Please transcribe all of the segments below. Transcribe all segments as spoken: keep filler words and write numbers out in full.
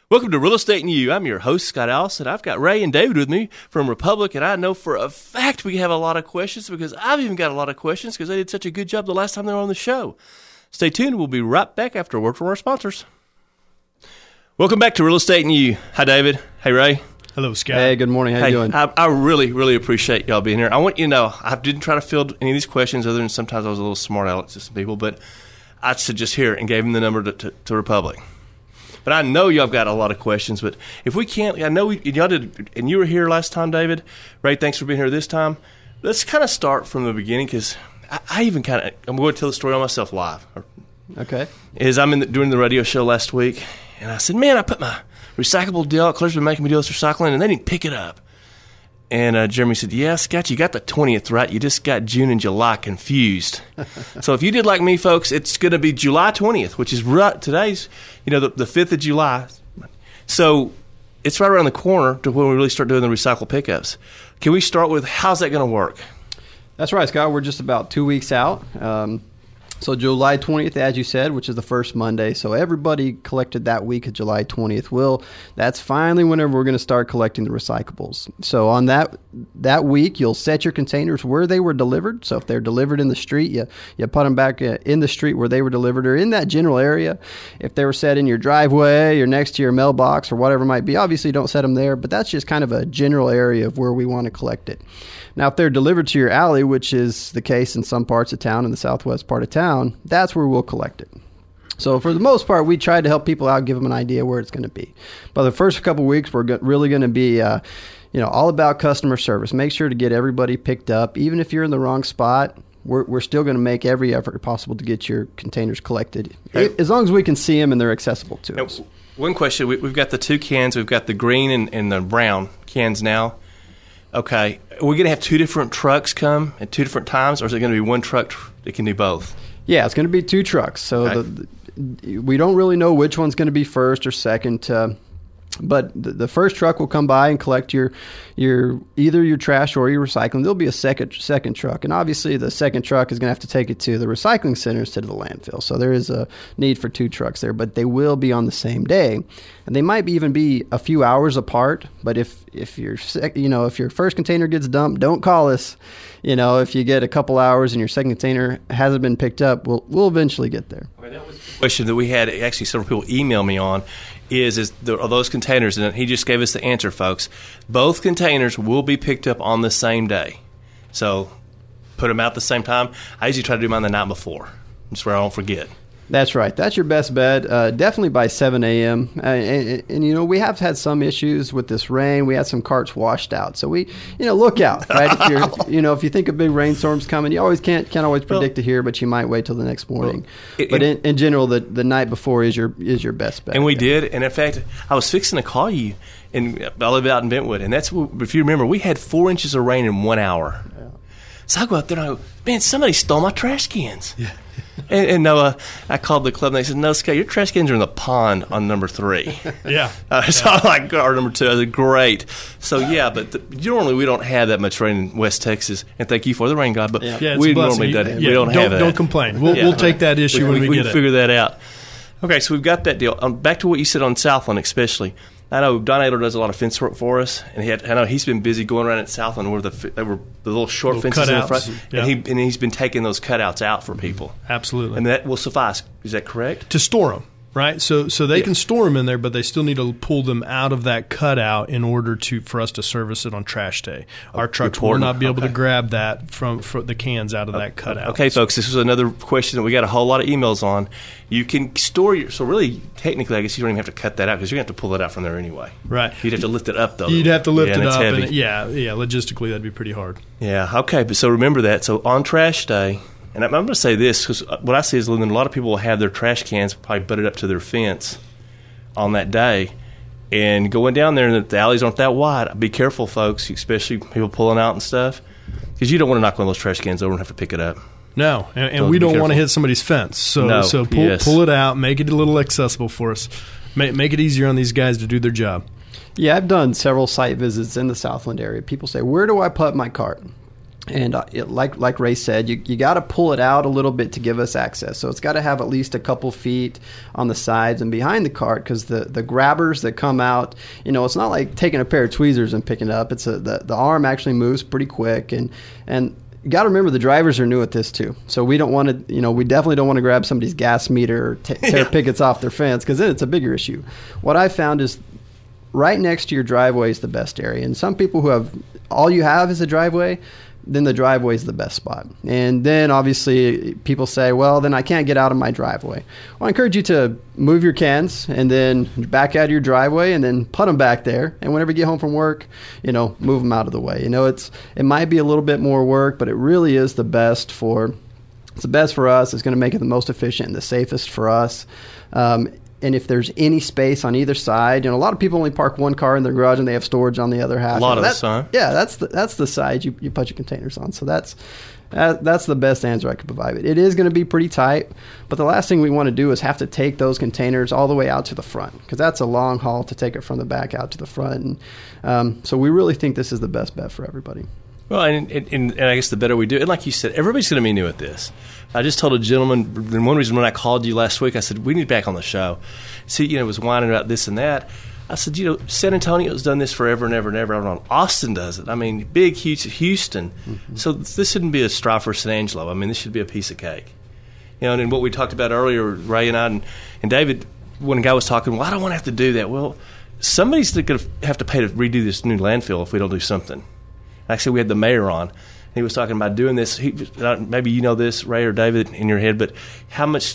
Welcome to Real Estate and You. I'm your host, Scott Allison. I've got Ray and David with me from Republic, and I know for a fact we have a lot of questions because I've even got a lot of questions because they did such a good job the last time they were on the show. Stay tuned. We'll be right back after a word from our sponsors. Welcome back to Real Estate and You. Hi, David. Hey, Ray. Hello, Scott. Hey, good morning. How hey, you doing? I, I really, really appreciate y'all being here. I want you to know I didn't try to field any of these questions other than sometimes I was a little smart aleck to some people, but I said just here and gave them the number to, to, to Republic. But I know y'all got a lot of questions. But if we can't, I know we, y'all did, and you were here last time, David. Ray, thanks for being here this time. Let's kind of start from the beginning because I, I even kind of, I'm going to tell the story on myself live. Okay. Is I'm in the, doing the radio show last week, and I said, man, I put my recyclable deal, Claire's been making me do this recycling, and they didn't pick it up. And uh, Jeremy said, yeah, Scott, you got the twentieth right. You just got June and July confused. So if you did like me, folks, it's going to be July twentieth, which is right, today's, you know, the, the fifth of July. So it's right around the corner to when we really start doing the recycle pickups. Can we start with how's that going to work? That's right, Scott. We're just about two weeks out. Um, so July twentieth, as you said, which is the first Monday. So everybody collected that week of July twentieth. Well, that's finally whenever we're going to start collecting the recyclables. So on that that week, you'll set your containers where they were delivered. So if they're delivered in the street, you, you put them back in the street where they were delivered or in that general area. If they were set in your driveway or next to your mailbox or whatever it might be, obviously don't set them there, but that's just kind of a general area of where we want to collect it. Now, if they're delivered to your alley, which is the case in some parts of town, in the southwest part of town, that's where we'll collect it. So for the most part, we try to help people out, give them an idea where it's going to be. But the first couple of weeks, we're go- really going to be, uh, you know, all about customer service. Make sure to get everybody picked up. Even if you're in the wrong spot, we're, we're still going to make every effort possible to get your containers collected, okay, as long as we can see them and they're accessible to now, us. One question. We, we've got the two cans. We've got the green and, and the brown cans now. Okay, are we going to have two different trucks come at two different times, or is it going to be one truck that can do both? Yeah, it's going to be two trucks. So okay. the, the, we don't really know which one's going to be first or second, uh, but the, the first truck will come by and collect your your either your trash or your recycling. There'll be a second second truck, and obviously the second truck is going to have to take it to the recycling center instead of the landfill. So there is a need for two trucks there, but they will be on the same day, and they might even be a few hours apart. But if if your you know if your first container gets dumped, don't call us. You know, if you get a couple hours and your second container hasn't been picked up, we'll we'll eventually get there. Okay, that was the question that we had. Actually, several people email me on. Is is there, are those containers? And he just gave us the answer, folks. Both containers will be picked up on the same day. So put them out at the same time. I usually try to do mine the night before. That's where I don't forget. That's right. That's your best bet. Uh, definitely by seven a.m. Uh, and, and, and, you know, we have had some issues with this rain. We had some carts washed out. So we, you know, look out, right? If you're, you know, if you think a big rainstorm's coming, you always can't can't always predict well, it here, but you might wait till the next morning. Well, it, but in, in general, the, the night before is your is your best bet. And we did. And in fact, I was fixing to call you, and I live out in Bentwood, and that's what, if you remember, we had four inches of rain in one hour. Yeah. So I go out there and I go, man, somebody stole my trash cans. Yeah. And, and Noah, I called the club and they said, no, Scott, your trash cans are in the pond on number three. Yeah. Uh, so yeah. I'm like, or number two. I said, great. So, yeah, but the, normally we don't have that much rain in West Texas. And thank you for the rain, God. But yeah. Yeah, we normally don't, yeah, we don't, don't have that. Don't complain. We'll, yeah. we'll take that issue we, when we, we get can it. figure that out. Okay, so we've got that deal. Um, back to what you said on Southland especially. I know Don Adler does a lot of fence work for us, and he had, I know he's been busy going around at Southland where the there were the little short little fences cutouts, in the front, yeah. and he and he's been taking those cutouts out for people. Absolutely, and that will suffice. Is that correct? To store them, right? So so they yeah. can store them in there, but they still need to pull them out of that cutout in order to for us to service it on trash day. Our trucks will not be able okay. to grab that from, from the cans out of okay. that cutout. Okay, folks, this is another question that we got a whole lot of emails on. You can store your, so really, technically, I guess you don't even have to cut that out because you're going to have to pull it out from there anyway. Right. You'd have to lift it up, though. You'd have to lift yeah, it and up. Heavy. And it, yeah, yeah, logistically, that'd be pretty hard. Yeah, okay, but so remember that. So on trash day, and I'm going to say this because what I see is a lot of people will have their trash cans probably butted up to their fence on that day. And going down there, and the alleys aren't that wide, be careful, folks, especially people pulling out and stuff, because you don't want to knock one of those trash cans over and have to pick it up. No, and, and so we don't want careful. to hit somebody's fence. So no, so pull, yes. pull it out, make it a little accessible for us. Make, make it easier on these guys to do their job. Yeah, I've done several site visits in the Southland area. People say, where do I put my cart? And uh, it, like like Ray said, you, you got to pull it out a little bit to give us access. So it's got to have at least a couple feet on the sides and behind the cart, because the, the grabbers that come out, you know, it's not like taking a pair of tweezers and picking it up. It's a, the, the arm actually moves pretty quick. And, and you got to remember, the drivers are new at this too. So we don't want to, you know, we definitely don't want to grab somebody's gas meter or t- tear yeah. pickets off their fence, because then it's a bigger issue. What I found is right next to your driveway is the best area. And some people who have, all you have is a driveway, then the driveway is the best spot. And then obviously people say, well, then I can't get out of my driveway. Well, I encourage you to move your cans and then back out of your driveway and then put them back there. And whenever you get home from work, you know, move them out of the way. You know, it's it might be a little bit more work, but it really is the best for, it's the best for us. It's going to make it the most efficient and the safest for us. Um, And if there's any space on either side, you know, a lot of people only park one car in their garage and they have storage on the other half. A lot you know, of the time. Yeah, that's the, that's the side you, you put your containers on. So that's that, that's the best answer I could provide. It is going to be pretty tight, but the last thing we want to do is have to take those containers all the way out to the front, because that's a long haul to take it from the back out to the front. And um, so we really think this is the best bet for everybody. Well, and, and, and I guess the better we do it, and like you said, everybody's going to be new at this. I just told a gentleman, and one reason when I called you last week, I said, we need you back on the show. See, you know, was whining about this and that. I said, you know, San Antonio's done this forever and ever and ever. I don't know, Austin does it. I mean, big, huge Houston. Mm-hmm. So this shouldn't be a straw for San Angelo. I mean, this should be a piece of cake. You know, and, and what we talked about earlier, Ray and I and, and David, when a guy was talking, well, I don't want to have to do that. Well, somebody's going to have to pay to redo this new landfill if we don't do something. Actually, we had the mayor on. He was talking about doing this. He, maybe you know this, Ray or David, in your head, but how much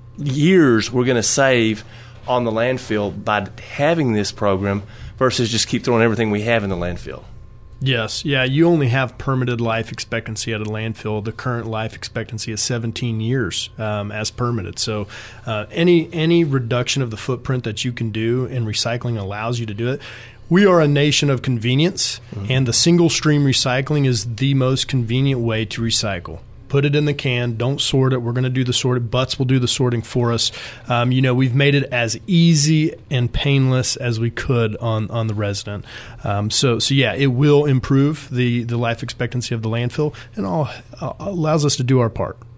years we're going to save on the landfill by having this program versus just keep throwing everything we have in the landfill. Yes. Yeah, you only have permitted life expectancy at a landfill. The current life expectancy is seventeen years um, as permitted. So uh, any any reduction of the footprint that you can do in recycling allows you to do it. We are a nation of convenience, mm-hmm. and the single stream recycling is the most convenient way to recycle. Put it in the can. Don't sort it. We're going to do the sorting. Butts will do the sorting for us. Um, you know, we've made it as easy and painless as we could on, on the resident. Um, so, so yeah, it will improve the, the life expectancy of the landfill, and all uh, allows us to do our part.